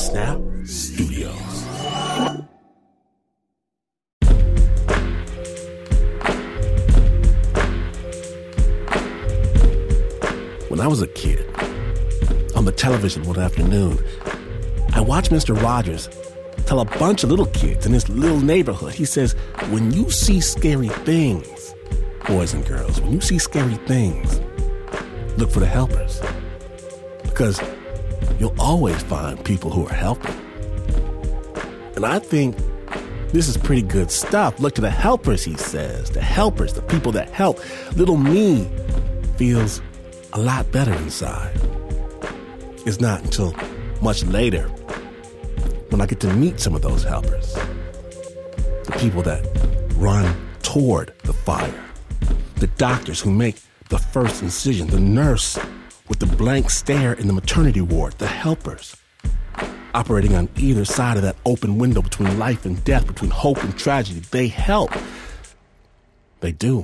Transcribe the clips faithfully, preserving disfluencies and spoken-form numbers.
Snap Studios. When I was a kid, on the television one afternoon, I watched Mister Rogers tell a bunch of little kids in his little neighborhood. He says, when you see scary things, boys and girls, when you see scary things, look for the helpers. Because you'll always find people who are helping. And I think this is pretty good stuff. Look to the helpers, he says. The helpers, the people that help. Little me feels a lot better inside. It's not until much later when I get to meet some of those helpers. The people that run toward the fire. The doctors who make the first incision. The nurse with the blank stare in the maternity ward. The helpers operating on either side of that open window between life and death, between hope and tragedy. They help. They do.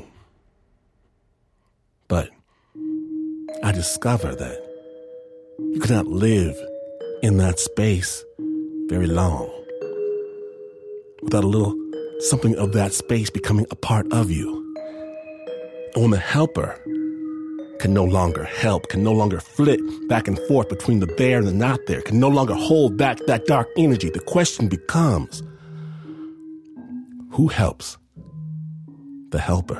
But I discover that you cannot live in that space very long without a little something of that space becoming a part of you. And when the helper can no longer help, can no longer flit back and forth between the there and the not there, can no longer hold back that dark energy, the question becomes, who helps the helper?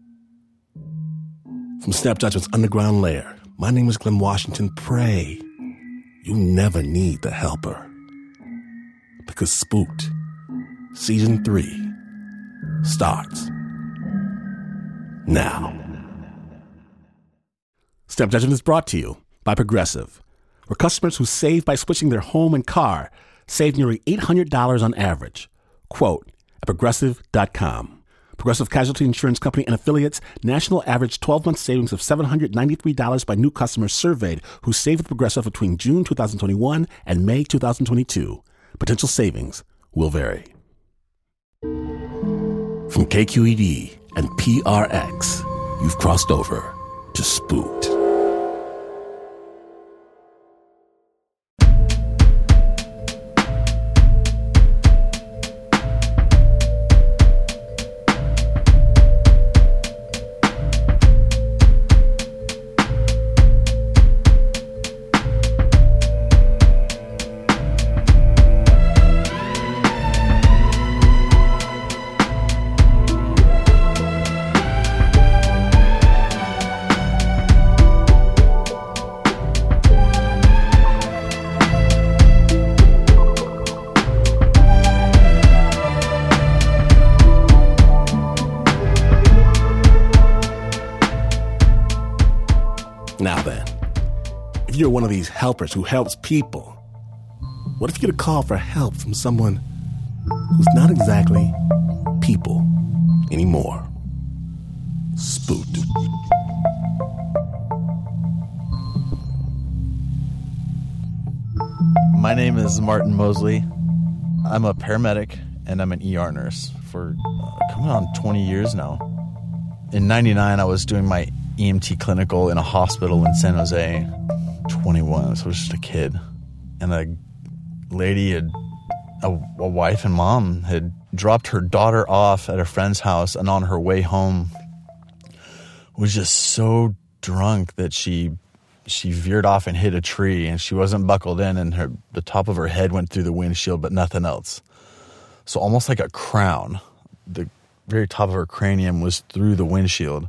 From Snap Judgment's Underground Lair, my name is Glenn Washington. Pray you never need the helper. Because Spooked, Season three, starts now. Snap Judgment is brought to you by Progressive, where customers who save by switching their home and car save nearly eight hundred dollars on average. Quote at progressive dot com. Progressive Casualty Insurance Company and affiliates, national average twelve-month savings of seven hundred ninety-three dollars by new customers surveyed who saved with Progressive between June twenty twenty-one and May twenty twenty-two. Potential savings will vary. From K Q E D and P R X, you've crossed over to Spooked. Now then, if you're one of these helpers who helps people, what if you get a call for help from someone who's not exactly people anymore? Spooked. My name is Martin Mosley. I'm a paramedic and I'm an E R nurse for uh, coming on twenty years now. In ninety-nine, I was doing my E M T clinical in a hospital in San Jose, twenty-one, so I was just a kid. And a lady, had, a, a wife and mom, had dropped her daughter off at a friend's house, and on her way home was just so drunk that she she veered off and hit a tree, and she wasn't buckled in, and her the top of her head went through the windshield, but nothing else. So almost like a crown, the very top of her cranium was through the windshield.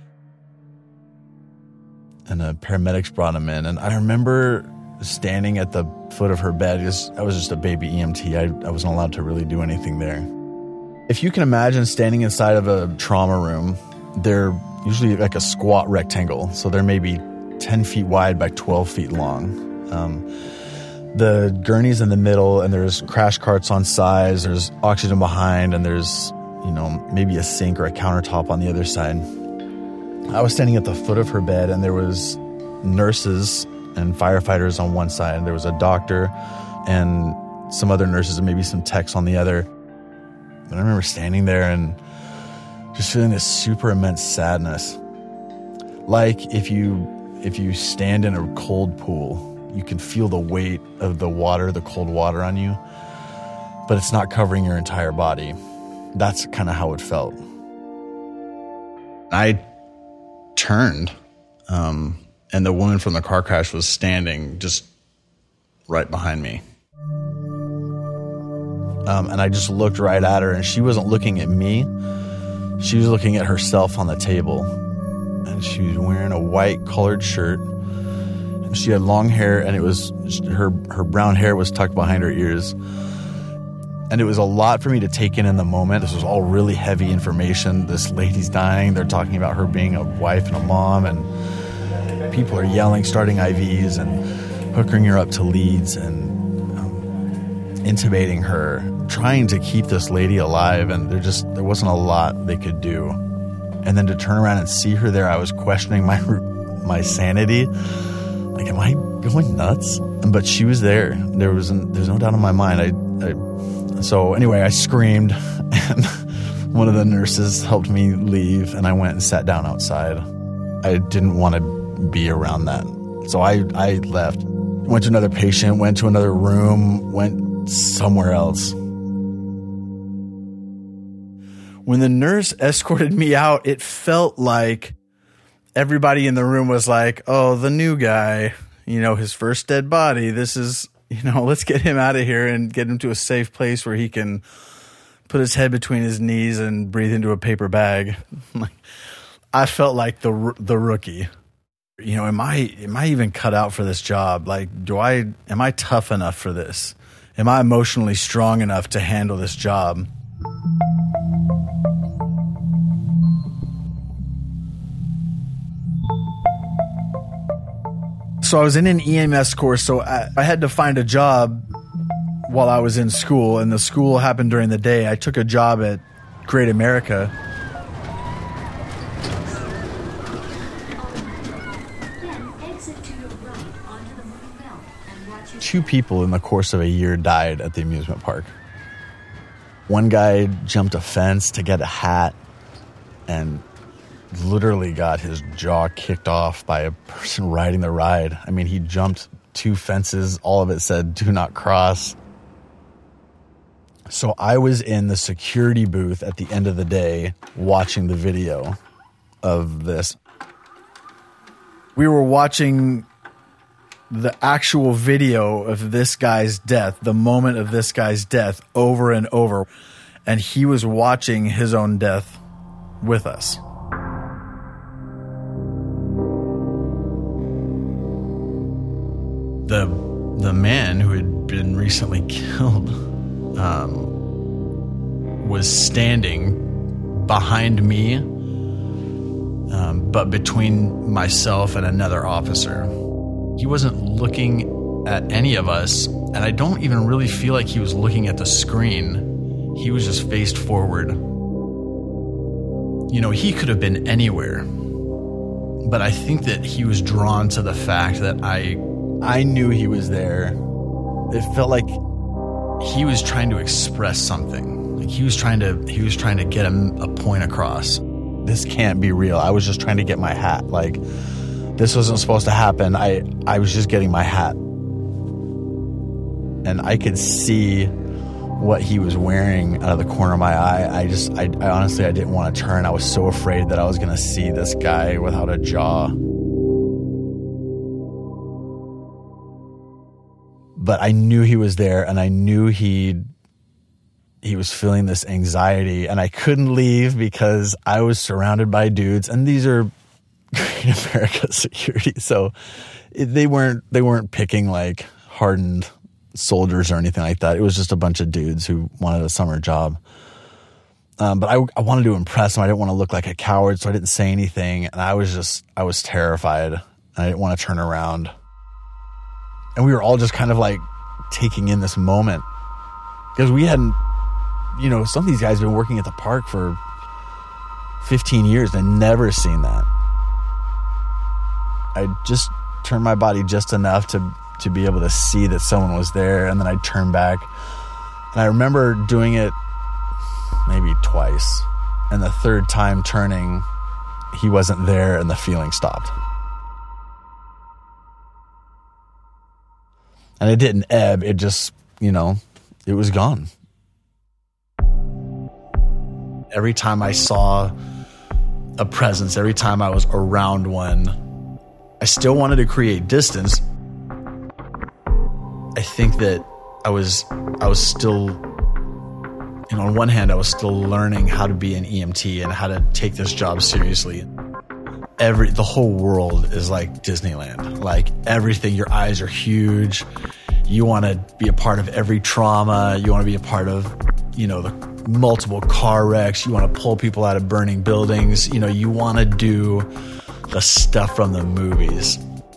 And the paramedics brought him in. And I remember standing at the foot of her bed. I was just a baby E M T. I, I wasn't allowed to really do anything there. If you can imagine standing inside of a trauma room, they're usually like a squat rectangle. So they're maybe ten feet wide by twelve feet long. Um, the gurney's in the middle, and there's crash carts on sides. There's oxygen behind, and there's, you know, maybe a sink or a countertop on the other side. I was standing at the foot of her bed, and there was nurses and firefighters on one side, and there was a doctor and some other nurses and maybe some techs on the other. And I remember standing there and just feeling this super immense sadness. Like if you if you stand in a cold pool you can feel the weight of the water, the cold water on you, but it's not covering your entire body. That's kind of how it felt. I turned, um, and the woman from the car crash was standing just right behind me. Um, and I just looked right at her, and she wasn't looking at me. She was looking at herself on the table. And she was wearing a white colored shirt. And she had long hair, and it was her her brown hair was tucked behind her ears. And it was a lot for me to take in in the moment. This was all really heavy information. This lady's dying. They're talking about her being a wife and a mom, and people are yelling, starting I Vs, and hooking her up to leads, and intubating her, trying to keep this lady alive, and there just there wasn't a lot they could do. And then to turn around and see her there, I was questioning my my sanity. Like, am I going nuts? But she was there. There was there's no doubt in my mind. I, I so anyway, I screamed, and one of the nurses helped me leave, and I went and sat down outside. I didn't want to be around that, so I I left. Went to another patient. Went to another room. Went somewhere else. When the nurse escorted me out, it felt like everybody in the room was like, oh, the new guy, you know, his first dead body. This is, you know, let's get him out of here and get him to a safe place where he can put his head between his knees and breathe into a paper bag. I felt like the the rookie. You know, am I am I even cut out for this job? Like, do I am I tough enough for this? Am I emotionally strong enough to handle this job? So I was in an E M S course, so I, I had to find a job while I was in school, and the school happened during the day. I took a job at Great America. Two people in the course of a year died at the amusement park. One guy jumped a fence to get a hat and literally got his jaw kicked off by a person riding the ride. I mean, he jumped two fences. All of it said, "Do not cross." So I was in the security booth at the end of the day watching the video of this. We were watching the actual video of this guy's death, the moment of this guy's death, over and over. And he was watching his own death with us. The the man who had been recently killed um, was standing behind me, um, but between myself and another officer. He wasn't looking at any of us, and I don't even really feel like he was looking at the screen. He was just faced forward. You know, he could have been anywhere, but I think that he was drawn to the fact that I I knew he was there. It felt like he was trying to express something. Like he was trying to he was trying to get a, a point across. This can't be real. I was just trying to get my hat. Like, this wasn't supposed to happen. I, I was just getting my hat. And I could see what he was wearing out of the corner of my eye. I just, I, I honestly, I didn't want to turn. I was so afraid that I was going to see this guy without a jaw. But I knew he was there, and I knew he he was feeling this anxiety, and I couldn't leave because I was surrounded by dudes, and these are Great America security, so it, they weren't they weren't picking like hardened soldiers or anything like that. It was just a bunch of dudes who wanted a summer job. Um, but I, I wanted to impress them. I didn't want to look like a coward, so I didn't say anything. And I was just I was terrified. I didn't want to turn around. And we were all just kind of like taking in this moment because we hadn't, you know, some of these guys have been working at the park for fifteen years and never seen that. I just turned my body just enough to to be able to see that someone was there, and then I'd turn back. And I remember doing it maybe twice, and the third time turning, he wasn't there, and the feeling stopped. And it didn't ebb. It just, you know, it was gone. Every time I saw a presence, every time I was around one, I still wanted to create distance. I think that I was, I was still, you know, on one hand, I was still learning how to be an E M T and how to take this job seriously. Every, the whole world is like Disneyland. Like everything, your eyes are huge. You want to be a part of every trauma. You want to be a part of, you know, the multiple car wrecks. You want to pull people out of burning buildings. You know, you want to do the stuff from the movies.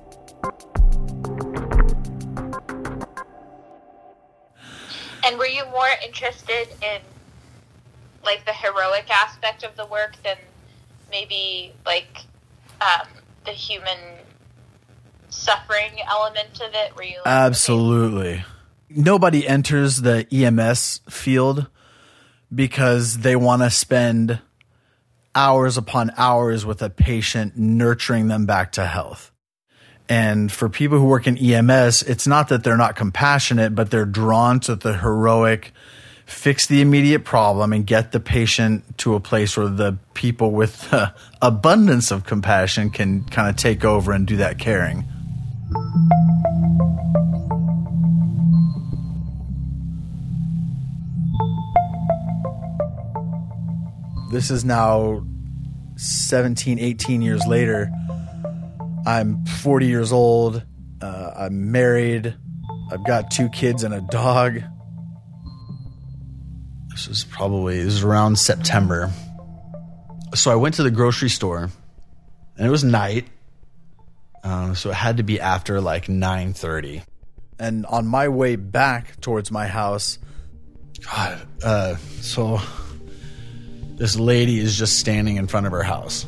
And were you more interested in like the heroic aspect of the work than maybe like um, the human suffering element of it? Were you like, absolutely okay? Nobody enters the E M S field because they want to spend hours upon hours with a patient, nurturing them back to health. And for people who work in E M S, it's not that they're not compassionate, but they're drawn to the heroic, fix the immediate problem and get the patient to a place where the people with uh, abundance of compassion can kind of take over and do that caring. This is now seventeen, eighteen years later. I'm forty years old. Uh, I'm married. I've got two kids and a dog. This was probably, this was around September. So I went to the grocery store and it was night. Um, so it had to be after like nine thirty. And on my way back towards my house, God, uh, so this lady is just standing in front of her house.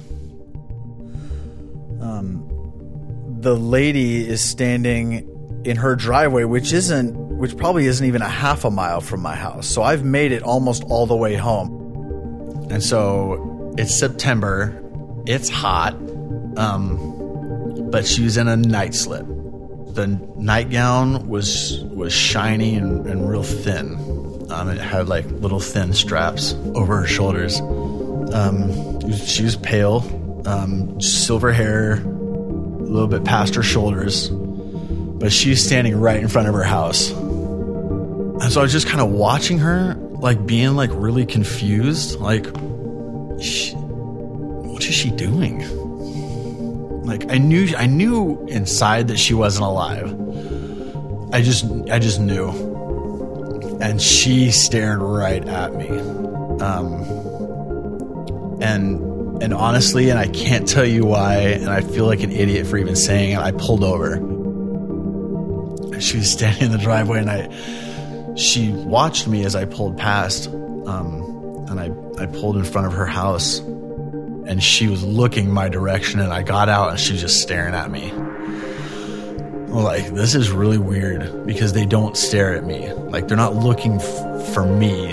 Um, the lady is standing in her driveway, which isn't, which probably isn't even a half a mile from my house. So I've made it almost all the way home. And so it's September, it's hot, um, but she was in a night slip. The nightgown was was shiny and, and real thin. Um, it had like little thin straps over her shoulders. Um, she was pale, um, silver hair, a little bit past her shoulders, but she's standing right in front of her house. And so I was just kind of watching her, like being like really confused. Like, she, what is she doing? Like I knew, I knew inside that she wasn't alive. I just, I just knew. And she stared right at me. Um, and, and honestly, and I can't tell you why, and I feel like an idiot for even saying it, I pulled over. She was standing in the driveway and I, she watched me as I pulled past, um, and I, I pulled in front of her house and she was looking my direction and I got out and she was just staring at me. Like, this is really weird because they don't stare at me. Like, they're not looking f- for me.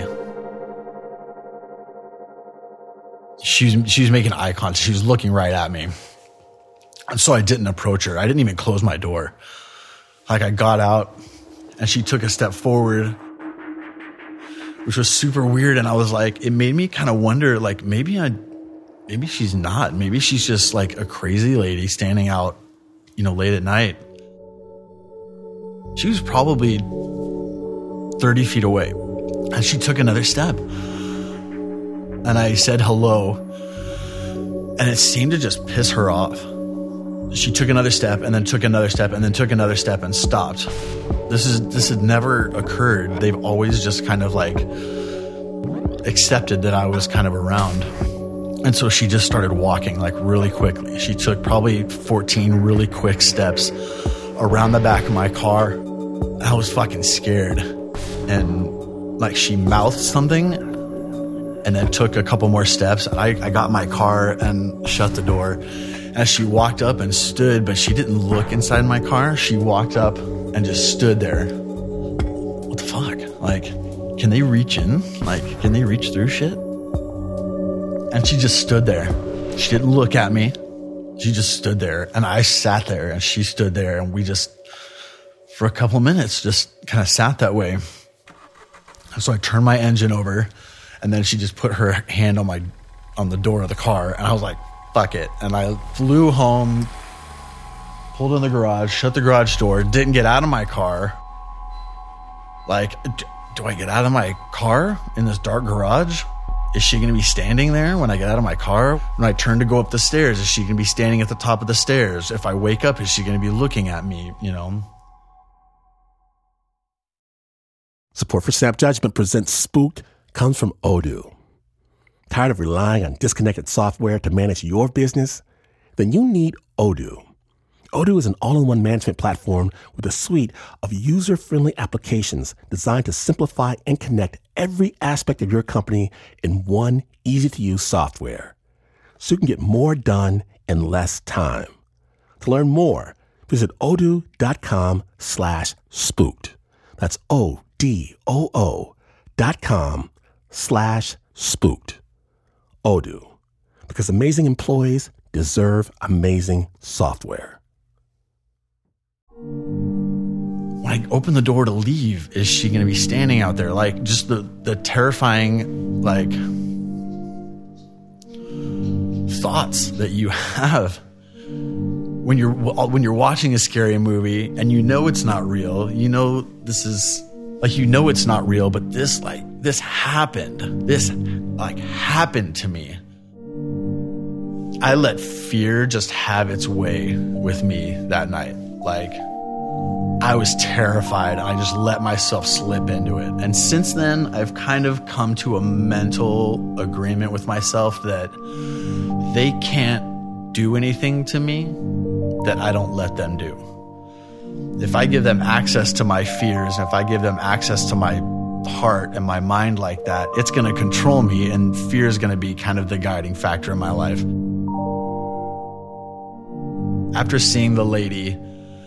She was, she was making eye contact. She was looking right at me. And so I didn't approach her. I didn't even close my door. Like, I got out and she took a step forward, which was super weird. And I was like, it made me kind of wonder, like, maybe I, maybe she's not. Maybe she's just like a crazy lady standing out, you know, late at night. She was probably thirty feet away. And she took another step. And I said hello. And it seemed to just piss her off. She took another step and then took another step and then took another step and stopped. This is this had never occurred. They've always just kind of like accepted that I was kind of around. And so she just started walking like really quickly. She took probably fourteen really quick steps around the back of my car. I was fucking scared. And like she mouthed something and then took a couple more steps. I, I got my car and shut the door. As she walked up and stood, but she didn't look inside my car. She walked up and just stood there. What the fuck? Like, can they reach in? Like, can they reach through shit? And she just stood there. She didn't look at me. She just stood there. And I sat there and she stood there and we just for a couple of minutes, just kind of sat that way. So I turned my engine over, and then she just put her hand on my on the door of the car, and I was like, fuck it. And I flew home, pulled in the garage, shut the garage door, didn't get out of my car. Like, do I get out of my car in this dark garage? Is she going to be standing there when I get out of my car? When I turn to go up the stairs, is she going to be standing at the top of the stairs? If I wake up, is she going to be looking at me, you know? Support for Snap Judgment presents Spooked comes from Odoo. Tired of relying on disconnected software to manage your business? Then you need Odoo. Odoo is an all-in-one management platform with a suite of user-friendly applications designed to simplify and connect every aspect of your company in one easy-to-use software, so you can get more done in less time. To learn more, visit odoo.com slash spooked. That's O-D-O-O dot com slash spooked. Odoo, because amazing employees deserve amazing software. When I open the door to leave, is she going to be standing out there? Like, just the, the terrifying, like, thoughts that you have when you're when you're watching a scary movie and you know it's not real. You know this is, like, you know it's not real, but this, like, this happened. This, like, happened to me. I let fear just have its way with me that night. Like, I was terrified. I just let myself slip into it. And since then, I've kind of come to a mental agreement with myself that they can't do anything to me that I don't let them do. If I give them access to my fears, if I give them access to my heart and my mind like that, it's going to control me, and fear is going to be kind of the guiding factor in my life. After seeing the lady,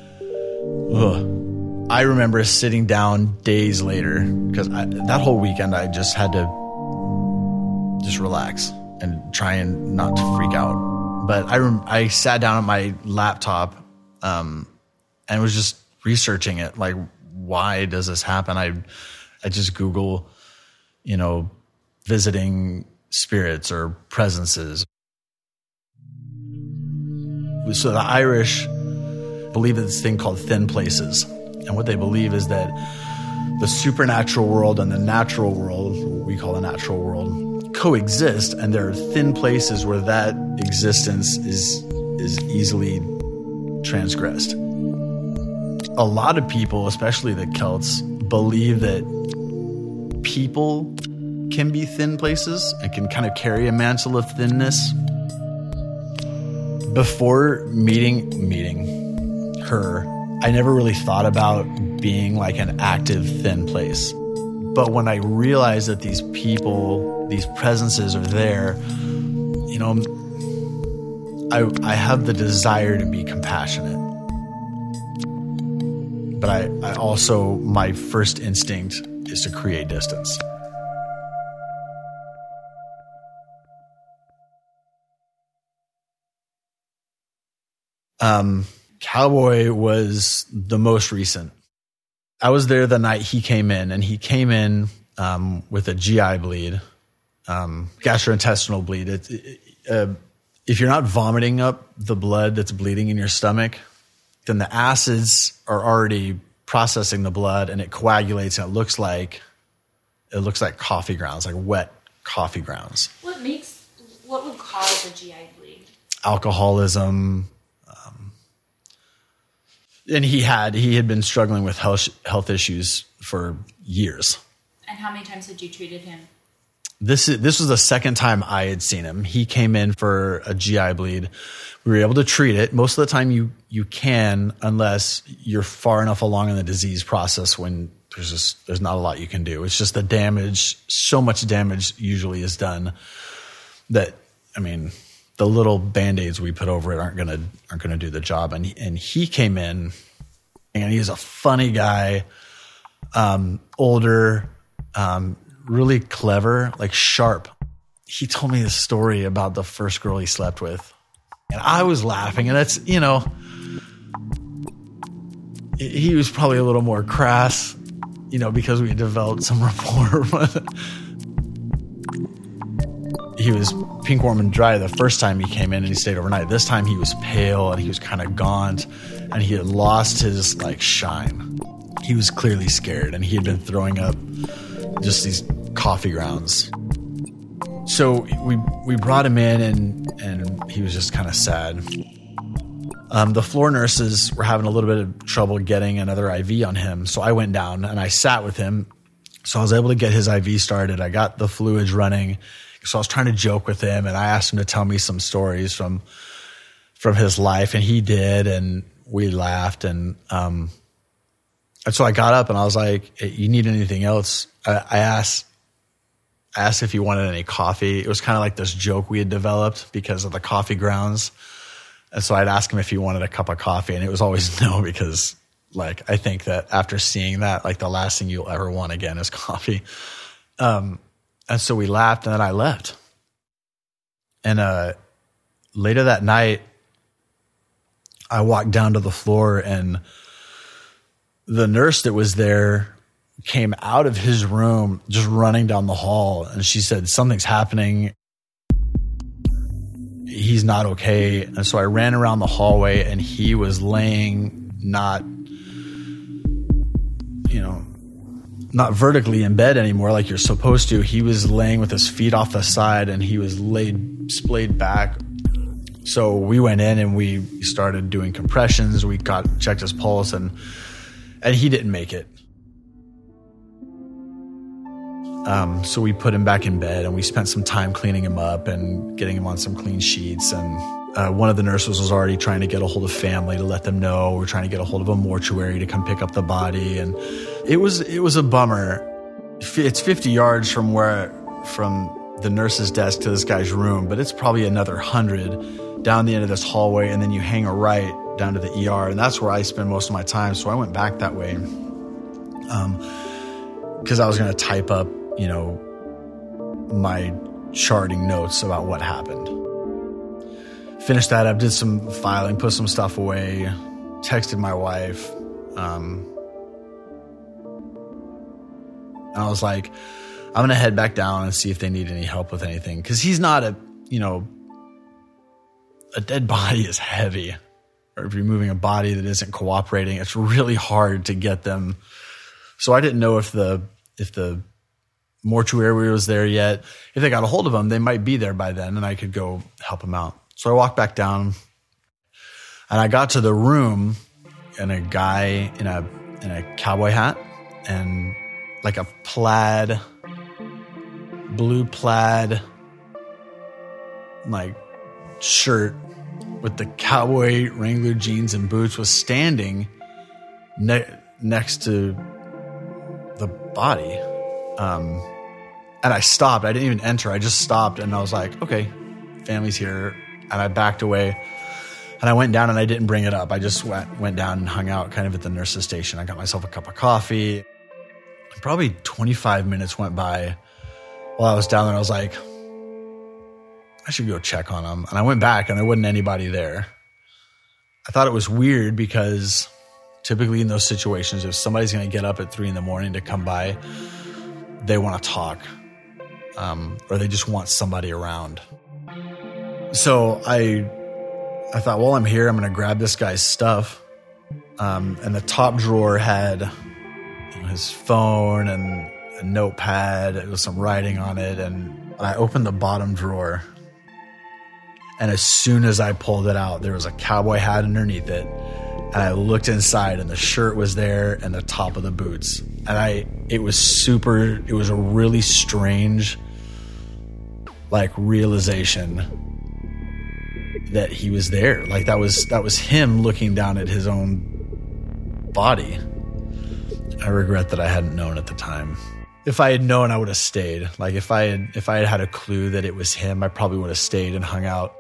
ugh, I remember sitting down days later, because that whole weekend I just had to just relax and try and not to freak out. But I rem- I sat down at my laptop um, and was just researching it. Like, why does this happen? I I just Google, you know, visiting spirits or presences. So the Irish believe in this thing called thin places. And what they believe is that the supernatural world and the natural world, what we call the natural world, coexist. And there are thin places where that existence is, is easily transgressed. A lot of people, especially the Celts, believe that people can be thin places and can kind of carry a mantle of thinness. Before meeting meeting her, I never really thought about being like an active thin place. But when I realized that these people, these presences are there, you know, I I have the desire to be compassionate. But I, I also, my first instinct is to create distance. Um, Cowboy was the most recent. I was there the night he came in, and he came in um, with a G I bleed, um, gastrointestinal bleed. It, it, uh, if you're not vomiting up the blood that's bleeding in your stomach, then the acids are already processing the blood, and it coagulates, and it looks like it looks like coffee grounds, like wet coffee grounds. What makes what would cause a G I bleed? Alcoholism. And he had he had been struggling with health health issues for years. And how many times had you treated him? This is, this was the second time I had seen him. He came in for a G I bleed. We were able to treat it. Most of the time you you can, unless you're far enough along in the disease process when there's just there's not a lot you can do. It's just the damage, so much damage usually is done that, I mean, the little Band-Aids we put over it aren't gonna aren't gonna do the job. And and he came in, and he's a funny guy, um, older, um, really clever, like sharp. He told me this story about the first girl he slept with, and I was laughing. And that's, you know, he was probably a little more crass, you know, because we developed some rapport. He was pink, warm, and dry the first time he came in and he stayed overnight. This time he was pale and he was kind of gaunt and he had lost his like shine. He was clearly scared and he had been throwing up just these coffee grounds. So we we brought him in and, and he was just kind of sad. Um, the floor nurses were having a little bit of trouble getting another I V on him. So I went down and I sat with him. So I was able to get his I V started. I got the fluids running. So I was trying to joke with him and I asked him to tell me some stories from, from his life, and he did. And we laughed. And, um, and so I got up and I was like, hey, you need anything else? I, I asked, I asked if he wanted any coffee. It was kind of like this joke we had developed because of the coffee grounds. And so I'd ask him if he wanted a cup of coffee, and it was always no, because like, I think that after seeing that, like the last thing you'll ever want again is coffee. Um, and so we laughed and then I left. And, uh, later that night, I walked down to the floor and the nurse that was there came out of his room just running down the hall. And she said, something's happening. He's not okay. And so I ran around the hallway and he was laying not, you know, not vertically in bed anymore like you're supposed to. He was laying with his feet off the side and he was laid, splayed back. So we went in and we started doing compressions. We got checked his pulse and and he didn't make it. Um, so we put him back in bed and we spent some time cleaning him up and getting him on some clean sheets. And uh, one of the nurses was already trying to get a hold of family to let them know. We're trying to get a hold of a mortuary to come pick up the body. And it was it was a bummer. It's fifty yards from where from the nurse's desk to this guy's room, but it's probably another hundred down the end of this hallway, and then you hang a right down to the E R, and that's where I spend most of my time. So I went back that way um, because I was going to type up, you know, my charting notes about what happened. Finished that up, did some filing, put some stuff away, texted my wife. Um, and I was like, I'm going to head back down and see if they need any help with anything. Because he's not a, you know, a dead body is heavy. Or if you're moving a body that isn't cooperating, it's really hard to get them. So I didn't know if the if the mortuary was there yet. If they got a hold of them, they might be there by then, and I could go help them out. So I walked back down, and I got to the room, and a guy in a in a cowboy hat and like a plaid, blue plaid, like shirt with the cowboy Wrangler jeans and boots was standing ne- next to the body. Um, and I stopped. I didn't even enter. I just stopped and I was like, okay, family's here. And I backed away and I went down and I didn't bring it up. I just went, went down and hung out kind of at the nurse's station. I got myself a cup of coffee. Probably twenty-five minutes went by while I was down there. I was like, I should go check on him. And I went back and there wasn't anybody there. I thought it was weird because typically in those situations, if somebody's going to get up at three in the morning to come by, they want to talk, um, or they just want somebody around. So I, I thought, well, I'm here. I'm going to grab this guy's stuff. Um, and the top drawer had you know, his phone and a notepad with some writing on it. And I opened the bottom drawer. And as soon as I pulled it out, there was a cowboy hat underneath it. And I looked inside and the shirt was there and the top of the boots. And I, it was super, it was a really strange, like, realization that he was there. Like that was, that was him looking down at his own body. I regret that I hadn't known at the time. If I had known, I would have stayed. Like if I had, if I had had a clue that it was him, I probably would have stayed and hung out.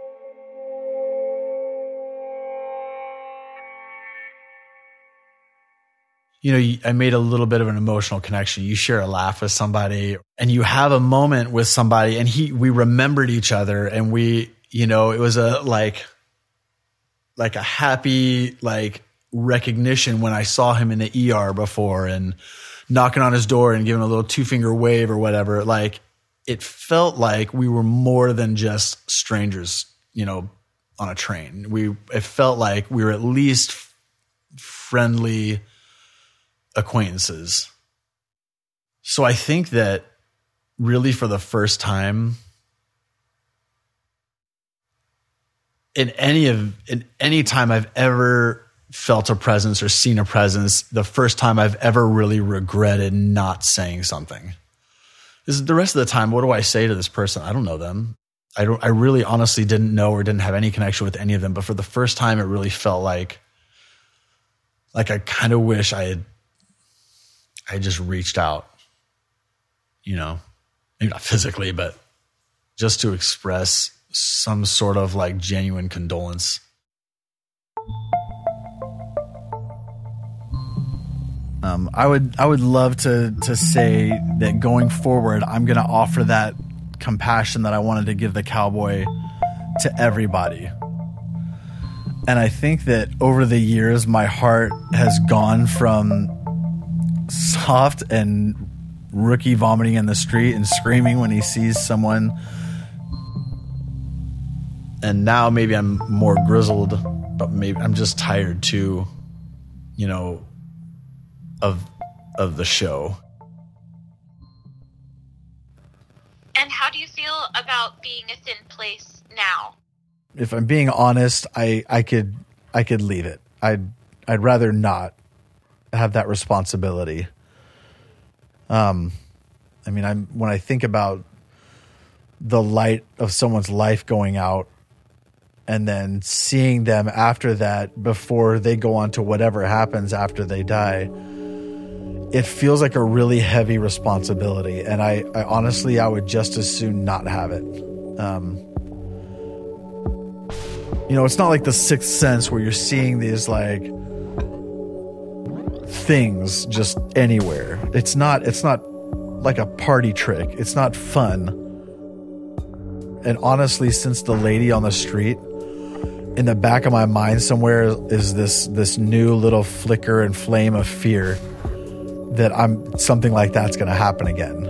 You know, I made a little bit of an emotional connection. You share a laugh with somebody and you have a moment with somebody and he, we remembered each other and we, you know, it was a like, like a happy, like recognition when I saw him in the E R before and knocking on his door and giving a little two finger wave or whatever. Like, it felt like we were more than just strangers, you know, on a train. We, it felt like we were at least friendly acquaintances. So I think that really for the first time in any of, in any time I've ever felt a presence or seen a presence, the first time I've ever really regretted not saying something. This is the rest of the time. What do I say to this person? I don't know them. I don't, I really honestly didn't know or didn't have any connection with any of them. But for the first time, it really felt like, like I kind of wish I had, I just reached out, you know, maybe not physically, but just to express some sort of like genuine condolence. Um, I would I would love to to say that going forward, I'm going to offer that compassion that I wanted to give the cowboy to everybody. And I think that over the years, my heart has gone from soft and rookie vomiting in the street and screaming when he sees someone. And now maybe I'm more grizzled, but maybe I'm just tired too, you know, of of the show. And how do you feel about being a thin place now? If I'm being honest, I, I could I could leave it. I'd I'd rather not have that responsibility. Um, I mean, I'm when I think about the light of someone's life going out, and then seeing them after that before they go on to whatever happens after they die, it feels like a really heavy responsibility. And I, I honestly, I would just as soon not have it. Um, you know, it's not like The Sixth Sense where you're seeing these like things just anywhere. It's not, it's not like a party trick. It's not fun. And honestly, since the lady on the street, in the back of my mind somewhere is this, this new little flicker and flame of fear that I'm something like that's going to happen again.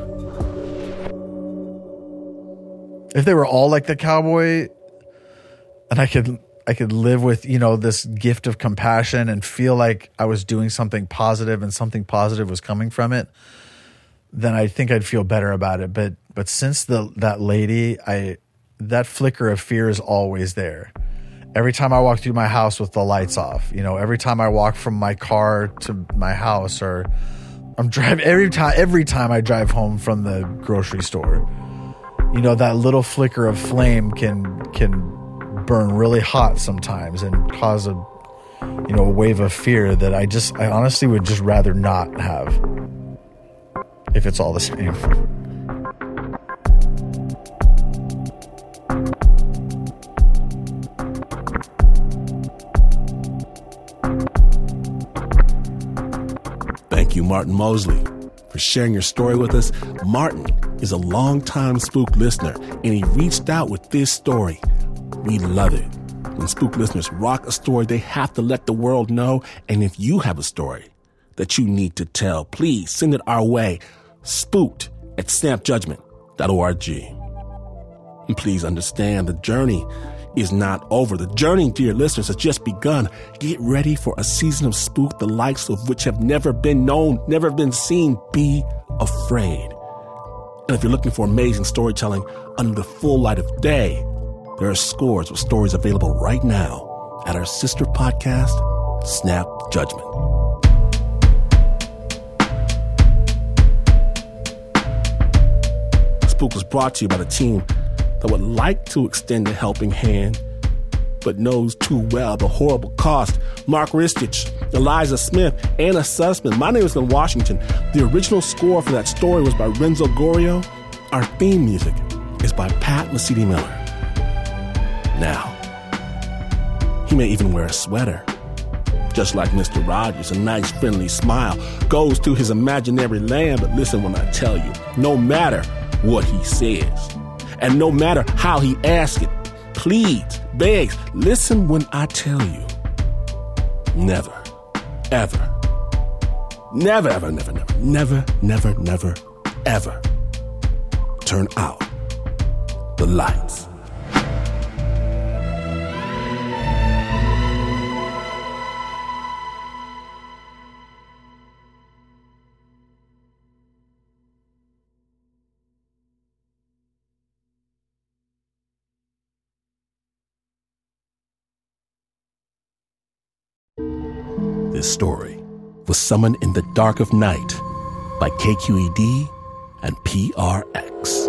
If they were all like the cowboy, and I could I could live with, you know, this gift of compassion and feel like I was doing something positive and something positive was coming from it, then I think I'd feel better about it. But but since the that lady, I that flicker of fear is always there. Every time I walk through my house with the lights off, you know, every time I walk from my car to my house, or I'm driving every time, every time I drive home from the grocery store, you know, that little flicker of flame can, can burn really hot sometimes and cause a, you know, a wave of fear that I just, I honestly would just rather not have, if it's all the same. Thank you, Martin Mosley, for sharing your story with us. Martin is a longtime Spook listener, and he reached out with this story. We love it. When Spook listeners rock a story, they have to let the world know. And if you have a story that you need to tell, please send it our way. Spooked at snap judgment dot org. And please understand, the journey is not over. The journey, dear listeners, has just begun. Get ready for a season of Spook, the likes of which have never been known, never been seen. Be afraid. And if you're looking for amazing storytelling under the full light of day, there are scores of stories available right now at our sister podcast, Snap Judgment. Spook was brought to you by the team that would like to extend a helping hand, but knows too well the horrible cost. Mark Ristich, Eliza Smith, Anna Sussman. My name is Glenn Washington. The original score for that story was by Renzo Gorio. Our theme music is by Pat Mesiti-Miller. Now, he may even wear a sweater, just like Mister Rogers. A nice, friendly smile goes to his imaginary land. But listen when I tell you, no matter what he says, and no matter how he asks it, pleads, begs, listen when I tell you, never ever, never, ever, never, never, never, never, never, ever turn out the lights. This story was summoned in the dark of night by K Q E D and P R X.